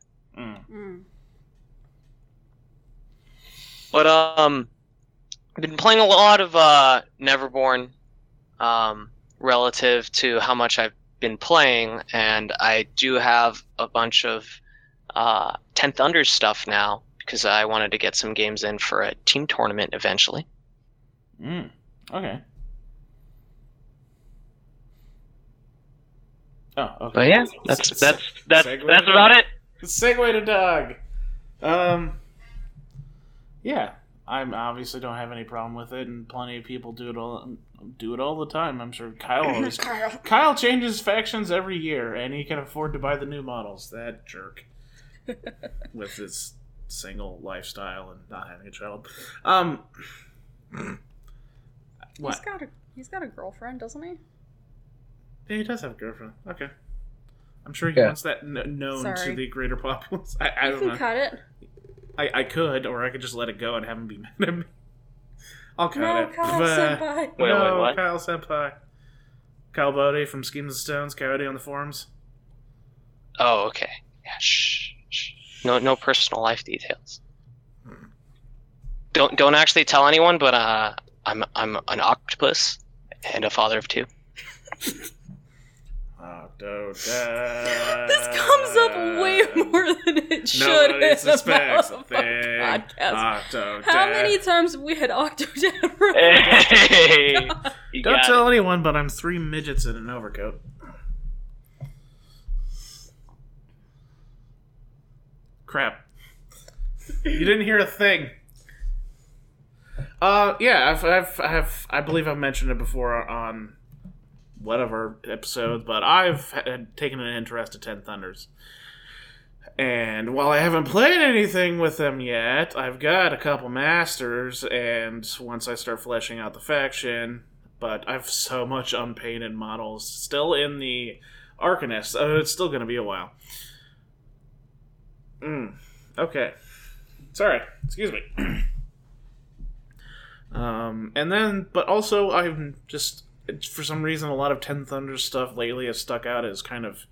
But I've been playing a lot of Neverborn relative to how much I've been playing, and I do have a bunch of 10 Thunders stuff now because I wanted to get some games in for a team tournament eventually. Okay. Oh, okay. But yeah, that's about it. Segue to Doug. Yeah, I obviously don't have any problem with it, and plenty of people do it all the time. I'm sure Kyle changes factions every year, and he can afford to buy the new models. That jerk with his single lifestyle and not having a child. What? He's got a girlfriend, doesn't he? Yeah, he does have a girlfriend. Okay. I'm sure he wants that known Sorry. to the greater populace. I don't You know. can cut it. I could, or I could just let it go and have him be mad at me. I'll cut No, it. Kyle But- senpai. Wait, no, what? Kyle Senpai. Kyle Bodie from Schemes of Stones, Coyote on the forums. Oh, okay. Yeah, shh. No personal life details. Don't actually tell anyone, but I'm an octopus and a father of 2. This comes up way more than it should Nobody in suspects a a thing. podcast. How many times have we had Octodad? Hey, you Don't got tell anyone, but I'm 3 midgets in an overcoat. Crap. You didn't hear a thing. Yeah, I believe I've mentioned it before on whatever episode, but I've taken an interest to 10 Thunders. And while I haven't played anything with them yet, I've got a couple masters, and once I start fleshing out the faction, but I've so much unpainted models still in the Arcanist, it's still going to be a while. Okay. Sorry. Excuse me. And then, but also, I'm just, for some reason, a lot of 10 Thunders stuff lately has stuck out as kind of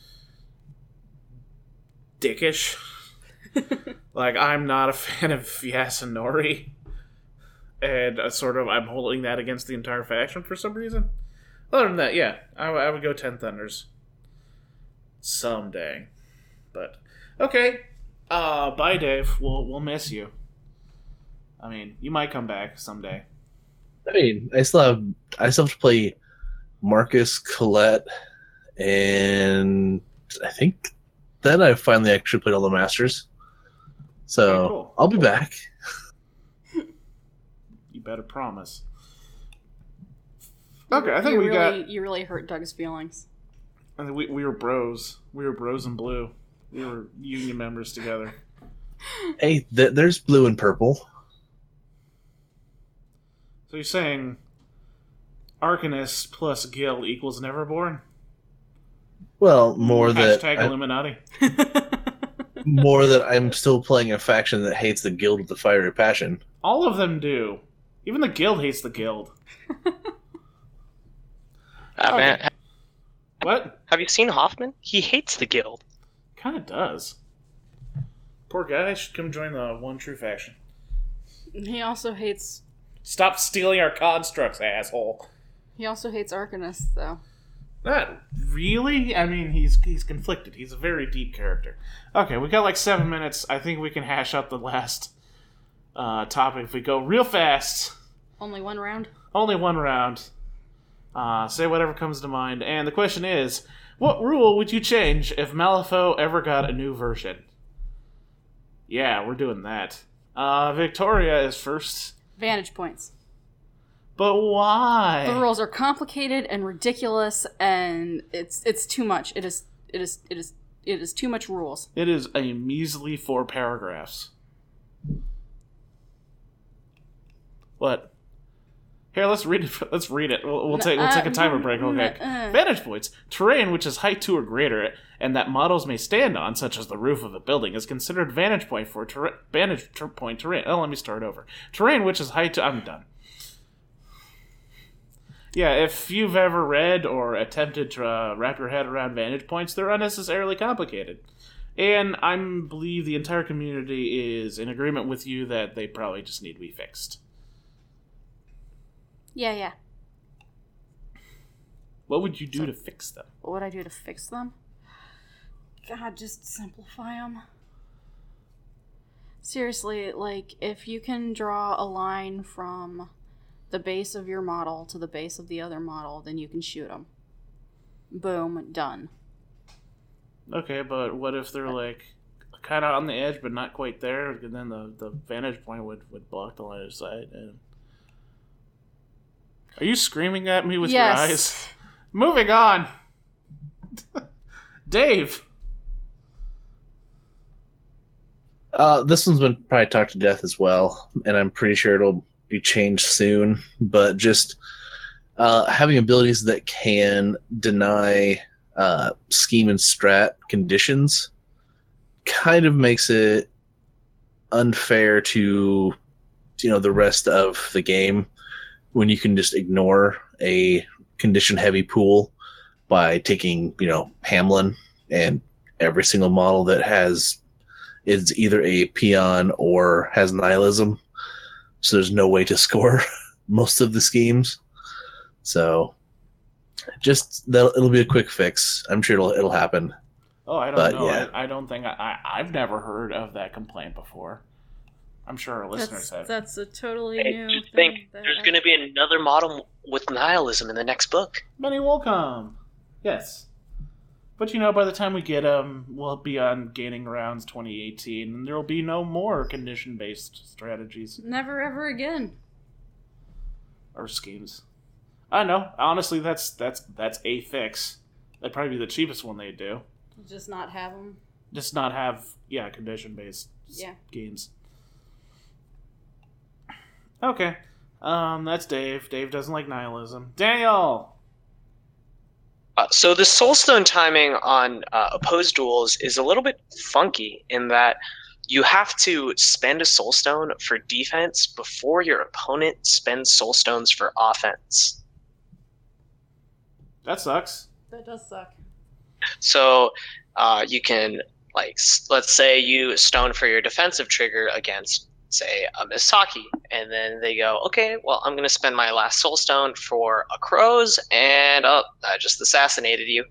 dickish. Like, I'm not a fan of Yasunori. And I'm holding that against the entire faction for some reason. Other than that, yeah, I would go 10 Thunders. Someday. But, okay. Bye, Dave. We'll miss you. I mean, you might come back someday. I mean, I still have to play Marcus, Colette, and I think then I finally actually played all the Masters. So Okay, cool. I'll be back. You better promise. Okay, I think You really hurt Doug's feelings. I think we were bros. We were bros in blue. We were union members together. Hey, there's blue and purple. So you're saying Arcanist plus Gil equals Neverborn? Well, more that Hashtag Illuminati. more that I'm still playing a faction that hates the guild with the fiery passion. All of them do. Even the guild hates the guild. Man, What? have you seen Hoffman? He hates the guild. Kind of does. Poor guy should come join the One True faction. He also hates Stop stealing our constructs, asshole. Arcanists, though. Not really. I mean, he's conflicted. He's a very deep character. Okay, we got like 7 minutes. I think we can hash out the last topic if we go real fast. Only one round? Only one round. Say whatever comes to mind. And the question is, what rule would you change if Malifaux ever got a new version? Yeah, we're doing that. Victoria is first. Vantage points. But why? The rules are complicated and ridiculous, and it's too much. It is too much rules. It is a measly 4 paragraphs. What? Here, let's read it. Let's read it. We'll take a timer break. Okay. Vantage points: terrain which is height 2 or greater, and that models may stand on, such as the roof of a building, is considered vantage point for point terrain. Oh, let me start over. Terrain which is height 2. I'm done. Yeah, if you've ever read or attempted to wrap your head around vantage points, they're unnecessarily complicated. And I believe the entire community is in agreement with you that they probably just need to be fixed. Yeah. What would you do to fix them? What would I do to fix them? God, just simplify them. Seriously, like, if you can draw a line from the base of your model to the base of the other model, then you can shoot them. Boom, done. Okay, but what if they're, like, kind of on the edge but not quite there, and then the vantage point would block the line of sight? And... Are you screaming at me with your eyes? Moving on! Dave! This one's been probably talked to death as well, and I'm pretty sure it'll be changed soon, but just having abilities that can deny scheme and strat conditions kind of makes it unfair to the rest of the game when you can just ignore a condition heavy pool by taking Hamlin, and every single model that is either a peon or has nihilism. So there's no way to score most of the schemes. So it'll be a quick fix. I'm sure it'll happen. Oh, I don't know. Yeah. I don't think I've never heard of that complaint before. I'm sure our listeners have. That's a totally Hey, new do you thing. think there's going to be another model with nihilism in the next book? Many will come. Yes. But by the time we get them, we'll be on Gaining Grounds 2018, and there will be no more condition-based strategies. Never ever again. Or schemes. I know. Honestly, that's a fix. That'd probably be the cheapest one they'd do. Just not have them. Just not have, condition-based Yeah. games. Okay. That's Dave. Dave doesn't like nihilism. Daniel! So the Soulstone timing on opposed duels is a little bit funky in that you have to spend a Soulstone for defense before your opponent spends Soulstones for offense. That sucks. That does suck. So you can, let's say you stone for your defensive trigger against, say, a Misaki, and then they go, okay, well, I'm going to spend my last Soulstone for a Crows, and I just assassinated you.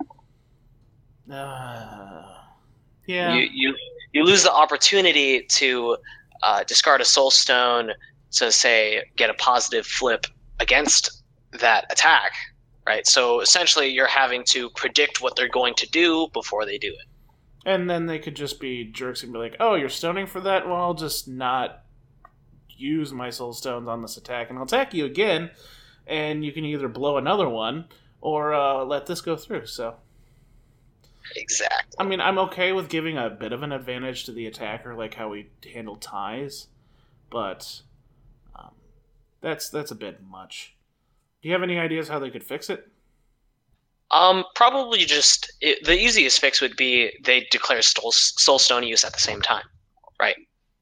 Yeah. You lose the opportunity to discard a Soulstone to, say, get a positive flip against that attack, right? So essentially you're having to predict what they're going to do before they do it. And then they could just be jerks and be like, oh, you're stoning for that? Well, I'll just not use my soul stones on this attack, and I'll attack you again, and you can either blow another one, or let this go through, so... Exactly. I mean, I'm okay with giving a bit of an advantage to the attacker, like how we handle ties, but that's a bit much. Do you have any ideas how they could fix it? Probably just the easiest fix would be they declare soul stone use at the same time, right?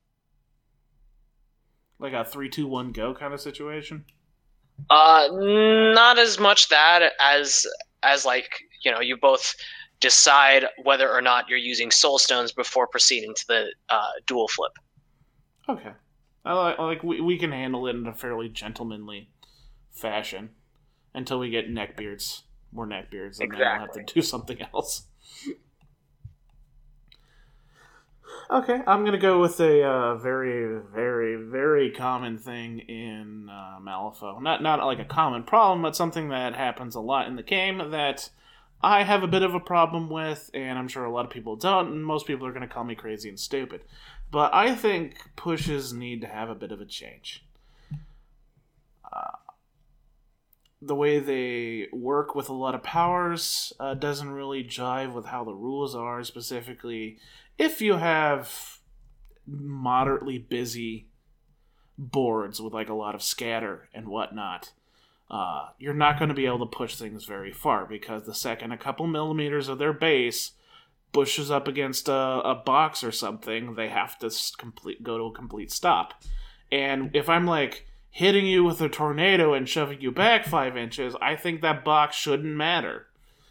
Like a 3-2-1 go kind of situation? Not as much that as like, you know, you both decide whether or not you're using soul stones before proceeding to the dual flip. Okay. We can handle it in a fairly gentlemanly fashion until we get neckbeards. More neckbeards, and then we'll have to do something else. Okay, I'm gonna go with a very, very, very common thing in Malifaux. Not like a common problem, but something that happens a lot in the game that I have a bit of a problem with, and I'm sure a lot of people don't, and most people are gonna call me crazy and stupid. But I think pushes need to have a bit of a change. The way they work with a lot of powers doesn't really jive with how the rules are, specifically if you have moderately busy boards with like a lot of scatter and whatnot. You're not going to be able to push things very far, because the second a couple millimeters of their base pushes up against a box or something, they have to go to a complete stop. And if I'm like hitting you with a tornado and shoving you back 5 inches, I think that box shouldn't matter.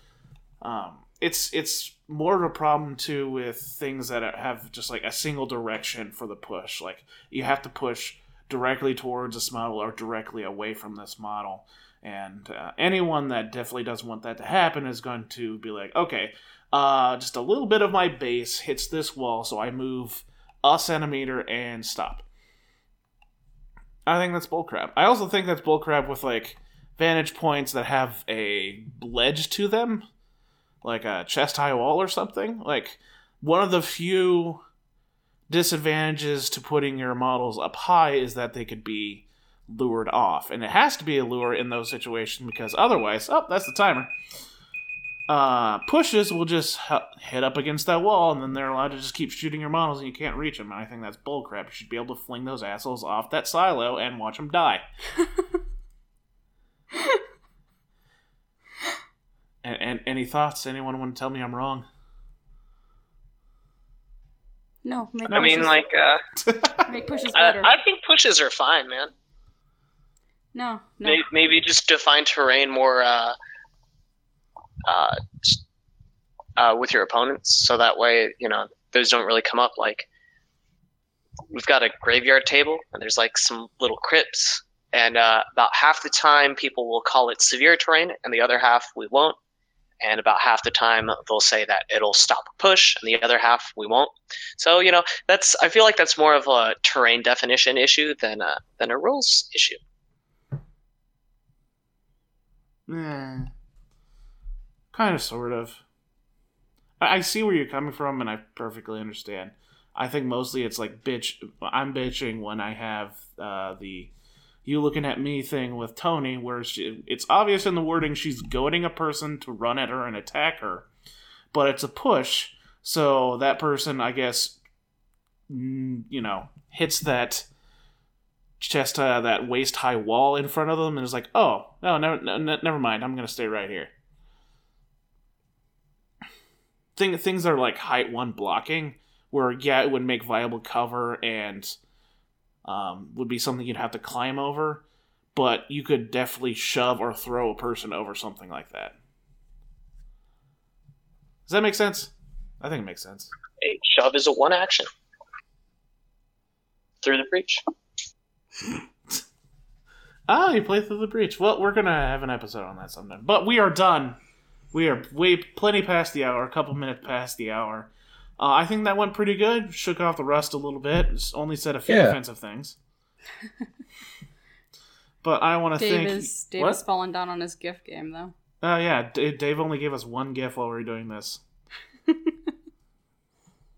It's more of a problem too with things that have just like a single direction for the push. Like you have to push directly towards this model or directly away from this model. And anyone that definitely doesn't want that to happen is going to be like, okay, just a little bit of my base hits this wall, so I move a centimeter and stop. I think that's bullcrap. I also think that's bullcrap with like vantage points that have a ledge to them, like a chest-high wall or something. Like one of the few disadvantages to putting your models up high is that they could be lured off, and it has to be a lure in those situations, because otherwise, that's the timer. Pushes will just hit up against that wall, and then they're allowed to just keep shooting your models, and you can't reach them. And I think that's bullcrap. You should be able to fling those assholes off that silo and watch them die. and any thoughts? Anyone want to tell me I'm wrong? No. I mean, like, make pushes better. I think pushes are fine, man. No. Maybe just define terrain more with your opponents, so that way, you know, those don't really come up. Like, we've got a graveyard table, and there's like some little crypts, and about half the time people will call it severe terrain, and the other half we won't. And about half the time they'll say that it'll stop a push, and the other half we won't. So, you know, I feel like that's more of a terrain definition issue than a rules issue. Kind of, sort of. I see where you're coming from, and I perfectly understand. I think mostly it's like I'm bitching when I have the you looking at me thing with Tony, where it's obvious in the wording she's goading a person to run at her and attack her, but it's a push, so that person, I guess, you know, hits that chest, that waist-high wall in front of them, and is like, oh, no, never mind, I'm going to stay right here. Things are like height 1 blocking, where, yeah, it would make viable cover and would be something you'd have to climb over, but you could definitely shove or throw a person over something like that. Does that make sense? I think it makes sense. A shove is a one action. Through the breach. You play through the breach. Well, we're going to have an episode on that sometime. But we are done. We are plenty past the hour, a couple minutes past the hour. I think that went pretty good. Shook off the rust a little bit. Just only said a few offensive things. But I want to thank... Dave is falling down on his GIF game, though. Yeah. Dave only gave us one GIF while we were doing this.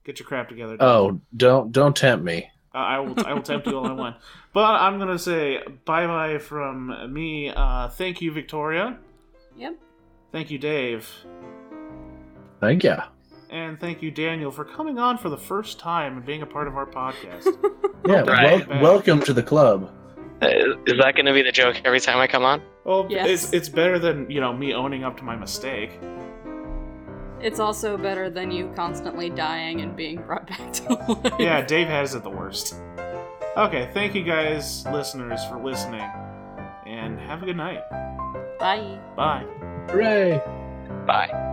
Get your crap together. Dave. Oh, don't tempt me. I will tempt you all I want. But I'm going to say bye-bye from me. Thank you, Victoria. Yep. Thank you, Dave. Thank you. And thank you, Daniel, for coming on for the first time and being a part of our podcast. Yeah, Right. welcome to the club. Is that going to be the joke every time I come on? Well, Yes. it's better than, me owning up to my mistake. It's also better than you constantly dying and being brought back to life. Yeah, Dave has it the worst. Okay, thank you guys, listeners, for listening. And have a good night. Bye. Bye. Hooray! Bye.